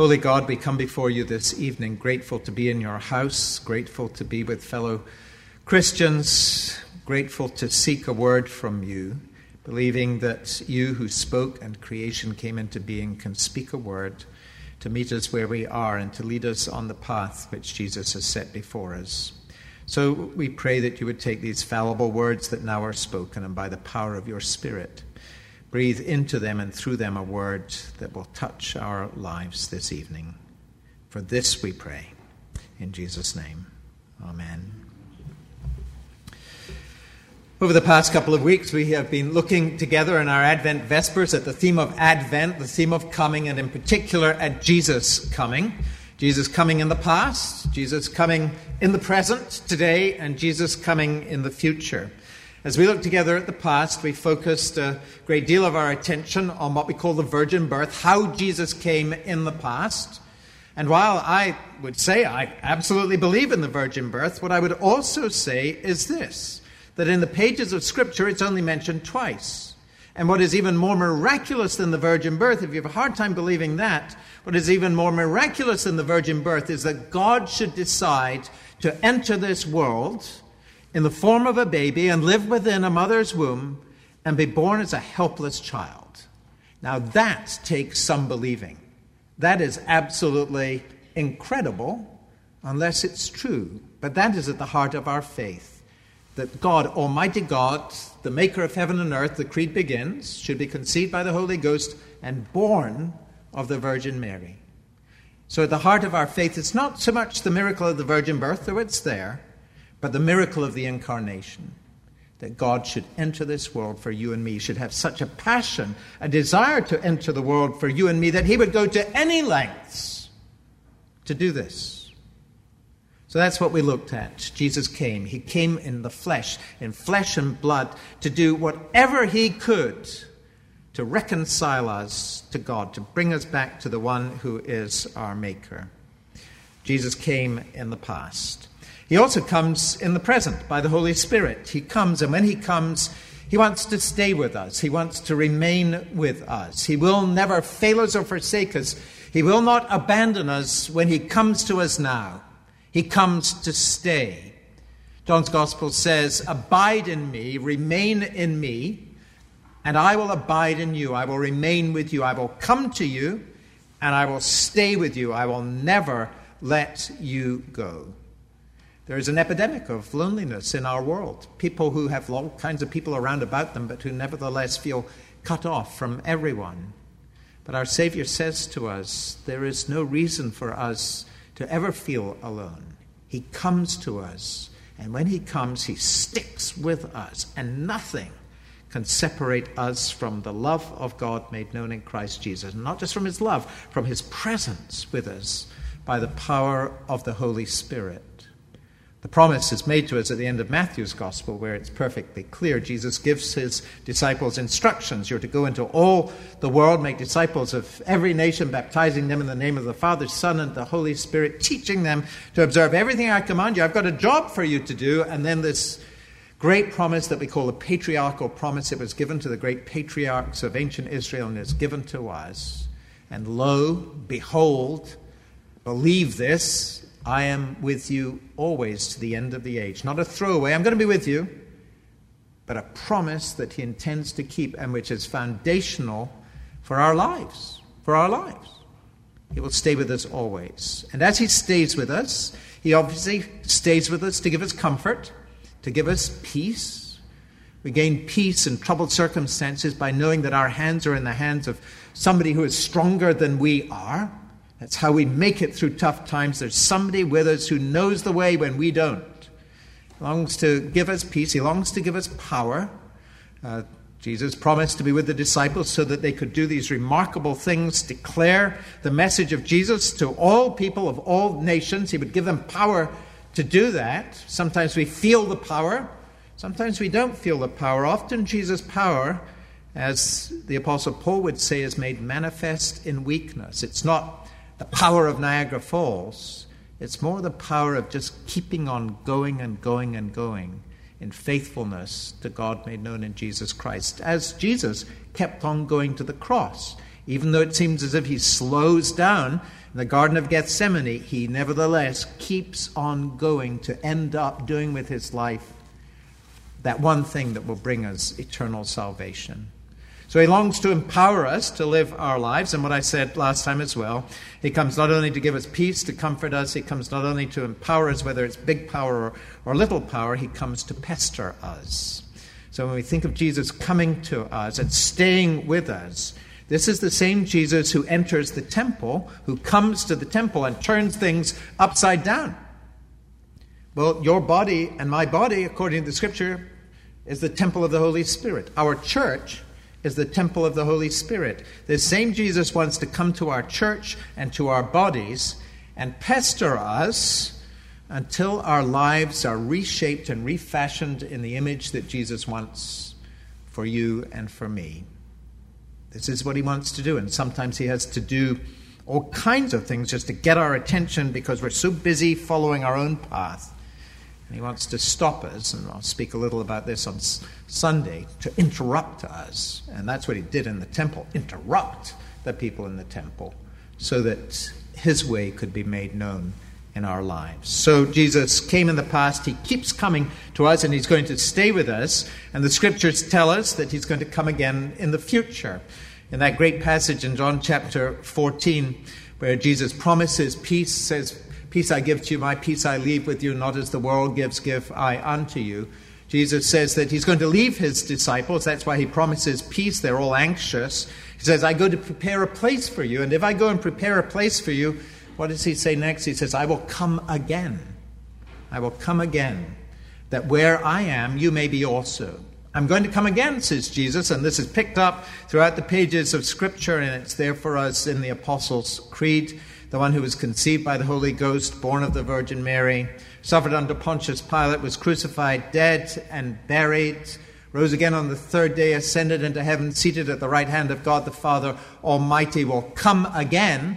Holy God, we come before you this evening, grateful to be in your house, grateful to be with fellow Christians, grateful to seek a word from you, believing that you who spoke and creation came into being can speak a word to meet us where we are and to lead us on the path which Jesus has set before us. So we pray that you would take these fallible words that now are spoken, and by the power of your Spirit, breathe into them and through them a word that will touch our lives this evening. For this we pray. In Jesus' name, amen. Over the past couple of weeks, we have been looking together in our Advent Vespers at the theme of Advent, the theme of coming, and in particular at Jesus coming. Jesus coming in the past, Jesus coming in the present, today, and Jesus coming in the future. As we look together at the past, we focused a great deal of our attention on what we call the virgin birth, how Jesus came in the past. And while I would say I absolutely believe in the virgin birth, what I would also say is this, that in the pages of Scripture it's only mentioned twice. And what is even more miraculous than the virgin birth, if you have a hard time believing that, what is even more miraculous than the virgin birth is that God should decide to enter this world in the form of a baby and live within a mother's womb and be born as a helpless child. Now that takes some believing. That is absolutely incredible unless it's true. But that is at the heart of our faith. That God, Almighty God, the maker of heaven and earth, the creed begins, should be conceived by the Holy Ghost and born of the Virgin Mary. So at the heart of our faith, it's not so much the miracle of the virgin birth, though it's there, but the miracle of the incarnation, that God should enter this world for you and me, should have such a passion, a desire to enter the world for you and me, that he would go to any lengths to do this. So that's what we looked at. Jesus came. He came in the flesh, in flesh and blood, to do whatever he could to reconcile us to God, to bring us back to the one who is our maker. Jesus came in the past. He also comes in the present by the Holy Spirit. He comes, and when he comes, he wants to stay with us. He wants to remain with us. He will never fail us or forsake us. He will not abandon us when he comes to us now. He comes to stay. John's Gospel says, "Abide in me, remain in me, and I will abide in you. I will remain with you. I will come to you, and I will stay with you. I will never let you go." There is an epidemic of loneliness in our world. People who have all kinds of people around about them, but who nevertheless feel cut off from everyone. But our Savior says to us, there is no reason for us to ever feel alone. He comes to us, and when he comes, he sticks with us, and nothing can separate us from the love of God made known in Christ Jesus. And not just from his love, from his presence with us by the power of the Holy Spirit. The promise is made to us at the end of Matthew's Gospel, where it's perfectly clear. Jesus gives his disciples instructions. You're to go into all the world, make disciples of every nation, baptizing them in the name of the Father, Son, and the Holy Spirit, teaching them to observe everything I command you. I've got a job for you to do. And then this great promise that we call the patriarchal promise. It was given to the great patriarchs of ancient Israel and is given to us. And lo, behold, believe this, I am with you always to the end of the age. Not a throwaway, I'm going to be with you, but a promise that he intends to keep and which is foundational for our lives. For our lives. He will stay with us always. And as he stays with us, he obviously stays with us to give us comfort, to give us peace. We gain peace in troubled circumstances by knowing that our hands are in the hands of somebody who is stronger than we are. That's how we make it through tough times. There's somebody with us who knows the way when we don't. He longs to give us peace. He longs to give us power. Jesus promised to be with the disciples so that they could do these remarkable things, declare the message of Jesus to all people of all nations. He would give them power to do that. Sometimes we feel the power. Sometimes we don't feel the power. Often Jesus' power, as the Apostle Paul would say, is made manifest in weakness. It's not the power of Niagara Falls. It's more the power of just keeping on going and going and going in faithfulness to God made known in Jesus Christ. As Jesus kept on going to the cross, Even though it seems as if he slows down in the Garden of Gethsemane, he nevertheless keeps on going to end up doing with his life that one thing that will bring us eternal salvation. So he longs to empower us to live our lives. And what I said last time as well, he comes not only to give us peace, to comfort us, he comes not only to empower us, whether it's big power or little power, he comes to pester us. So when we think of Jesus coming to us and staying with us, this is the same Jesus who enters the temple, who comes to the temple and turns things upside down. Well, your body and my body, according to the Scripture, is the temple of the Holy Spirit. Our church is the temple of the Holy Spirit. The same Jesus wants to come to our church and to our bodies and pester us until our lives are reshaped and refashioned in the image that Jesus wants for you and for me. This is what he wants to do, and sometimes he has to do all kinds of things just to get our attention because we're so busy following our own path. And he wants to stop us, and I'll speak a little about this on Sunday, to interrupt us. And that's what he did in the temple, interrupt the people in the temple so that his way could be made known in our lives. So Jesus came in the past, he keeps coming to us, and he's going to stay with us. And the Scriptures tell us that he's going to come again in the future. In that great passage in John chapter 14, where Jesus promises peace, says, "Peace I give to you, my peace I leave with you, not as the world gives, give I unto you." Jesus says that he's going to leave his disciples. That's why he promises peace. They're all anxious. He says, "I go to prepare a place for you. And if I go and prepare a place for you," what does he say next? He says, "I will come again. I will come again, that where I am, you may be also." I'm going to come again, says Jesus, and this is picked up throughout the pages of Scripture, and it's there for us in the Apostles' Creed. The one who was conceived by the Holy Ghost, born of the Virgin Mary, suffered under Pontius Pilate, was crucified, dead, and buried, rose again on the third day, ascended into heaven, seated at the right hand of God the Father Almighty, will come again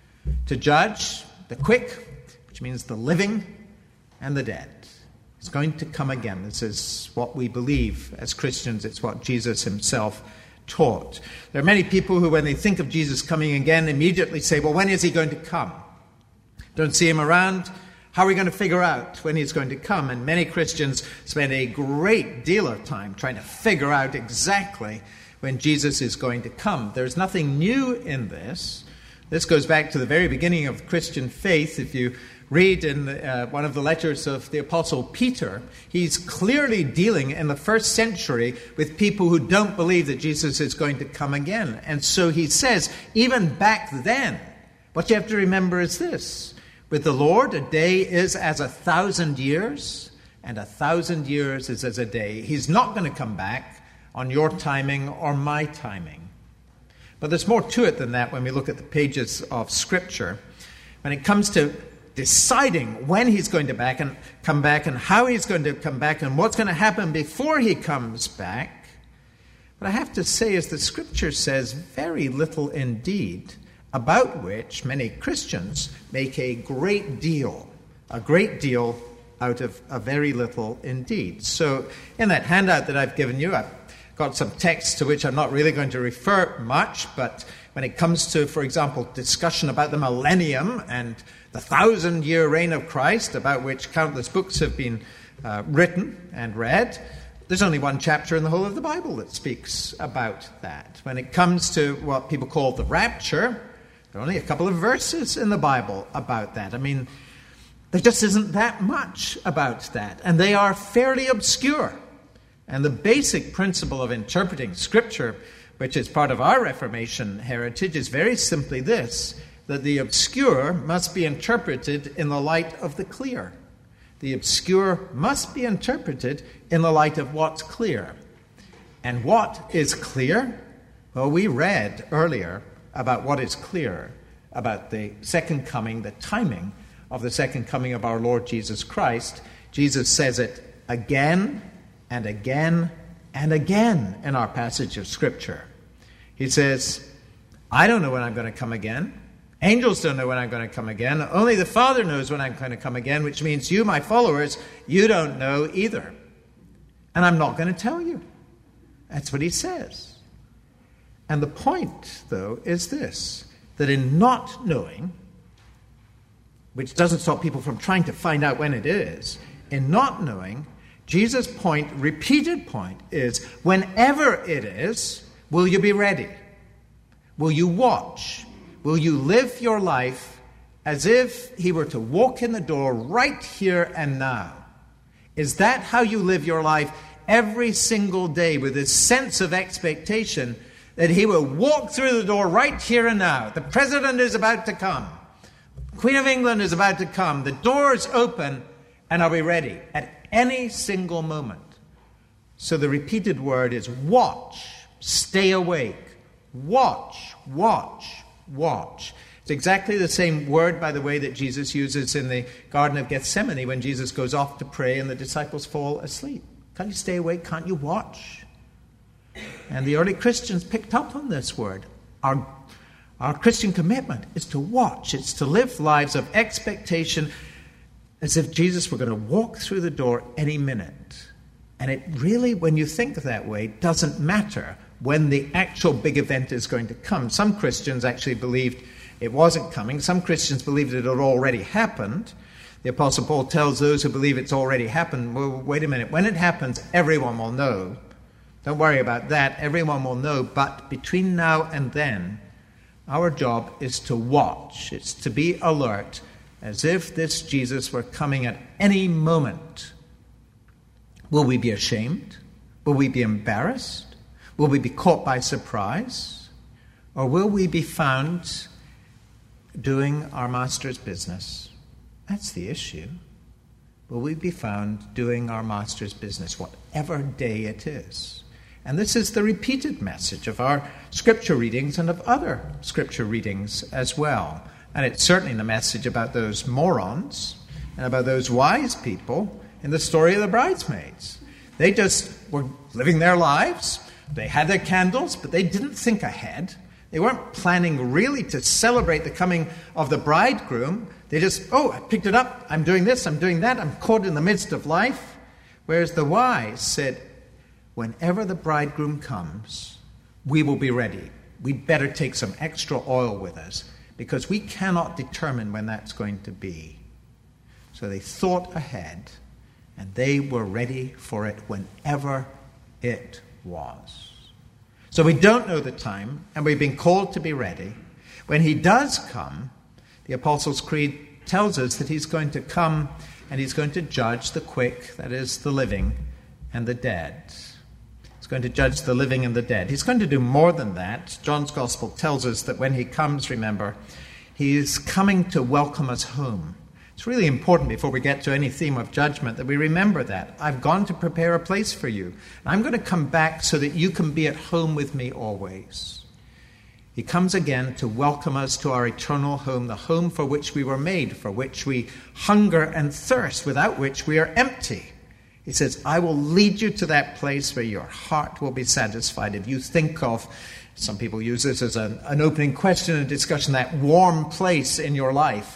to judge the quick, which means the living, and the dead. He's going to come again. This is what we believe as Christians. It's what Jesus himself taught. There are many people who, when they think of Jesus coming again, immediately say, well, when is he going to come? Don't see him around. How are we going to figure out when he's going to come? And many Christians spend a great deal of time trying to figure out exactly when Jesus is going to come. There's nothing new in this. This goes back to the very beginning of Christian faith. If you read in one of the letters of the Apostle Peter, he's clearly dealing in the first century with people who don't believe that Jesus is going to come again. And so he says, even back then, what you have to remember is this: with the Lord, a day is as 1,000 years, and 1,000 years is as a day. He's not going to come back on your timing or my timing. But there's more to it than that when we look at the pages of Scripture. When it comes to deciding when he's going to come back and how he's going to come back and what's going to happen before he comes back, what I have to say is the Scripture says very little indeed, about which many Christians make a great deal out of a very little indeed. So in that handout that I've given you, I've got some texts to which I'm not really going to refer much, but when it comes to, for example, discussion about the millennium and the 1,000-year reign of Christ, about which countless books have been written and read, there's only one chapter in the whole of the Bible that speaks about that. When it comes to what people call the rapture, there are only a couple of verses in the Bible about that. I mean, there just isn't that much about that, and they are fairly obscure. And the basic principle of interpreting Scripture, which is part of our Reformation heritage, is very simply this: that the obscure must be interpreted in the light of the clear. The obscure must be interpreted in the light of what's clear. And what is clear? Well, we read earlier about what is clear about the second coming, the timing of the second coming of our Lord Jesus Christ. Jesus says it again and again and again in our passage of Scripture. He says, I don't know when I'm going to come again. Angels don't know when I'm going to come again. Only the Father knows when I'm going to come again, which means you, my followers, you don't know either. And I'm not going to tell you. That's what he says. And the point, though, is this, that in not knowing, which doesn't stop people from trying to find out when it is, in not knowing, Jesus' point, repeated point, is whenever it is, will you be ready? Will you watch? Will you live your life as if he were to walk in the door right here and now? Is that how you live your life every single day, with this sense of expectation that he will walk through the door right here and now? The president is about to come. Queen of England is about to come. The door is open, and are we ready at any single moment? So the repeated word is watch, stay awake. Watch, watch, watch. It's exactly the same word, by the way, that Jesus uses in the Garden of Gethsemane when Jesus goes off to pray and the disciples fall asleep. Can't you stay awake? Can't you watch? And the early Christians picked up on this word. Our Christian commitment is to watch. It's to live lives of expectation as if Jesus were going to walk through the door any minute. And it really, when you think that way, doesn't matter when the actual big event is going to come. Some Christians actually believed it wasn't coming. Some Christians believed it had already happened. The Apostle Paul tells those who believe it's already happened, well, wait a minute, when it happens, everyone will know. Don't worry about that, everyone will know. But between now and then, our job is to watch. It's to be alert, as if this Jesus were coming at any moment. Will we be ashamed? Will we be embarrassed? Will we be caught by surprise? Or will we be found doing our Master's business? That's the issue. Will we be found doing our Master's business, whatever day it is? And this is the repeated message of our Scripture readings and of other Scripture readings as well. And it's certainly the message about those morons and about those wise people in the story of the bridesmaids. They just were living their lives. They had their candles, but they didn't think ahead. They weren't planning really to celebrate the coming of the bridegroom. They just, I picked it up. I'm doing this, I'm doing that. I'm caught in the midst of life. Whereas the wise said, whenever the bridegroom comes, we will be ready. We'd better take some extra oil with us because we cannot determine when that's going to be. So they thought ahead, and they were ready for it whenever it was. So we don't know the time, and we've been called to be ready. When he does come, the Apostles' Creed tells us that he's going to come and he's going to judge the quick, that is, the living, and the dead. He's going to judge the living and the dead. He's going to do more than that. John's Gospel tells us that when he comes, remember, he's coming to welcome us home. It's really important before we get to any theme of judgment that we remember that. I've gone to prepare a place for you. And I'm going to come back so that you can be at home with me always. He comes again to welcome us to our eternal home, the home for which we were made, for which we hunger and thirst, without which we are empty. He says, I will lead you to that place where your heart will be satisfied. If you think of, some people use this as an opening question and discussion, that warm place in your life.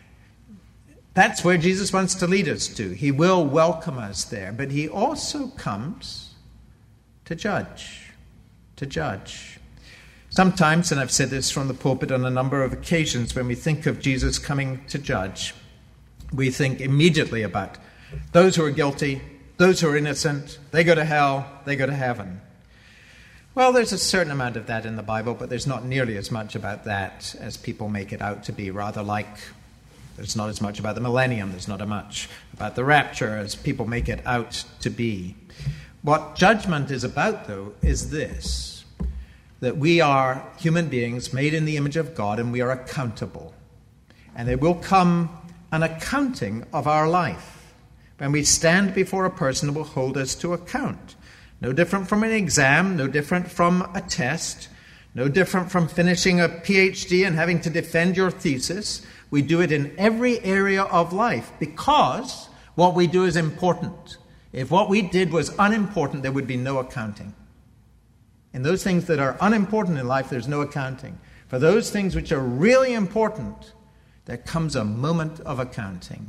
That's where Jesus wants to lead us to. He will welcome us there. But he also comes to judge. To judge. Sometimes, and I've said this from the pulpit on a number of occasions, when we think of Jesus coming to judge, we think immediately about those who are guilty, those who are innocent, they go to hell, they go to heaven. Well, there's a certain amount of that in the Bible, but there's not nearly as much about that as people make it out to be. Rather like there's not as much about the millennium, there's not as much about the rapture as people make it out to be. What judgment is about, though, is this, that we are human beings made in the image of God and we are accountable. And there will come an accounting of our life. When we stand before a person who will hold us to account. No different from an exam, no different from a test, no different from finishing a PhD and having to defend your thesis. We do it in every area of life because what we do is important. If what we did was unimportant, there would be no accounting. In those things that are unimportant in life, there's no accounting. For those things which are really important, there comes a moment of accounting.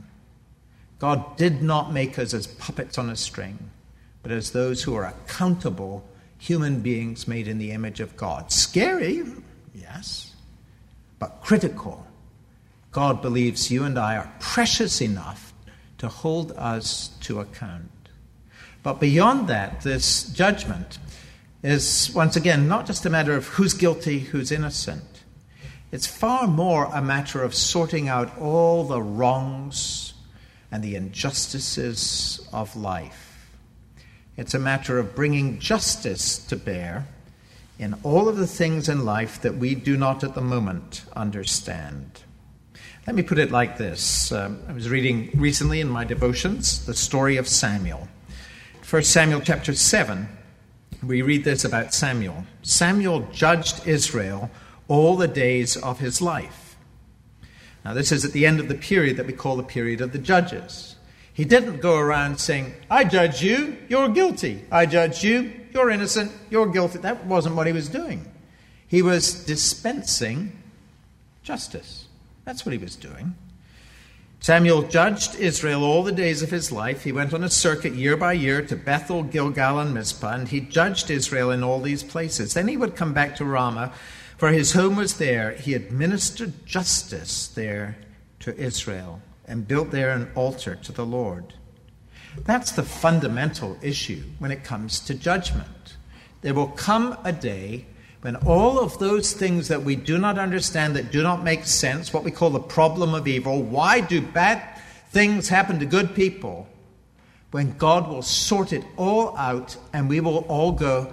God did not make us as puppets on a string, but as those who are accountable human beings made in the image of God. Scary, yes, but critical. God believes you and I are precious enough to hold us to account. But beyond that, this judgment is, once again, not just a matter of who's guilty, who's innocent. It's far more a matter of sorting out all the wrongs and the injustices of life. It's a matter of bringing justice to bear in all of the things in life that we do not at the moment understand. Let me put it like this. I was reading recently in my devotions the story of Samuel. 1 Samuel chapter 7, we read this about Samuel. Samuel judged Israel all the days of his life. Now, this is at the end of the period that we call the period of the judges. He didn't go around saying, I judge you, you're guilty. I judge you, you're innocent, you're guilty. That wasn't what he was doing. He was dispensing justice. That's what he was doing. Samuel judged Israel all the days of his life. He went on a circuit year by year to Bethel, Gilgal, and Mizpah, and he judged Israel in all these places. Then he would come back to Ramah, for his home was there. He administered justice there to Israel and built there an altar to the Lord. That's the fundamental issue when it comes to judgment. There will come a day when all of those things that we do not understand, that do not make sense, what we call the problem of evil, why do bad things happen to good people, when God will sort it all out and we will all go,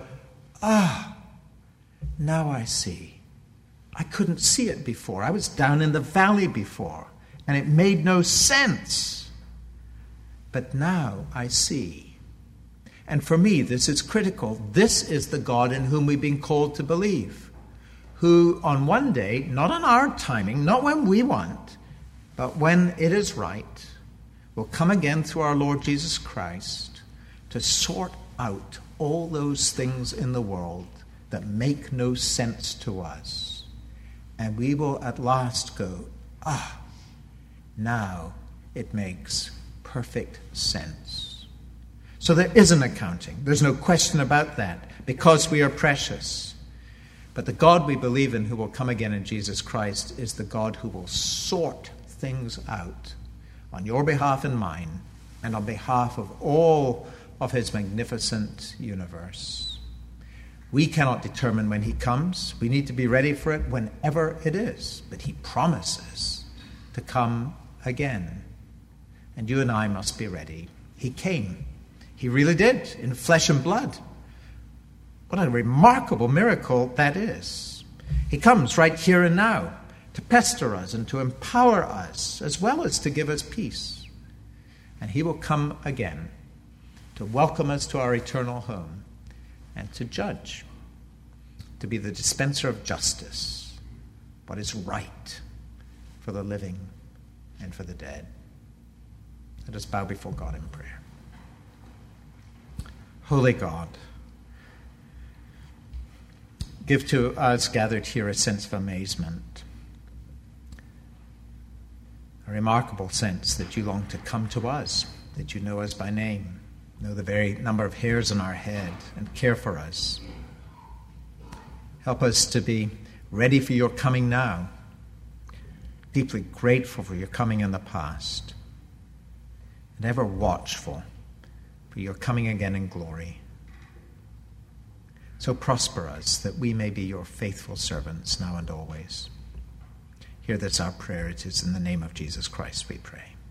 now I see. I couldn't see it before. I was down in the valley before, and it made no sense. But now I see. And for me, this is critical. This is the God in whom we've been called to believe, who on one day, not on our timing, not when we want, but when it is right, will come again through our Lord Jesus Christ to sort out all those things in the world that make no sense to us. And we will at last go, now it makes perfect sense. So there is an accounting. There's no question about that, because we are precious. But the God we believe in, who will come again in Jesus Christ, is the God who will sort things out on your behalf and mine, and on behalf of all of his magnificent universe. We cannot determine when he comes. We need to be ready for it whenever it is. But he promises to come again. And you and I must be ready. He came. He really did, in flesh and blood. What a remarkable miracle that is. He comes right here and now to pester us and to empower us, as well as to give us peace. And he will come again to welcome us to our eternal home, and to judge, to be the dispenser of justice, what is right for the living and for the dead. Let us bow before God in prayer. Holy God, give to us gathered here a sense of amazement, a remarkable sense that you long to come to us, that you know us by name, know the very number of hairs on our head, and care for us. Help us to be ready for your coming now, deeply grateful for your coming in the past, and ever watchful for your coming again in glory. So prosper us that we may be your faithful servants now and always. Hear this our prayer. It is in the name of Jesus Christ we pray.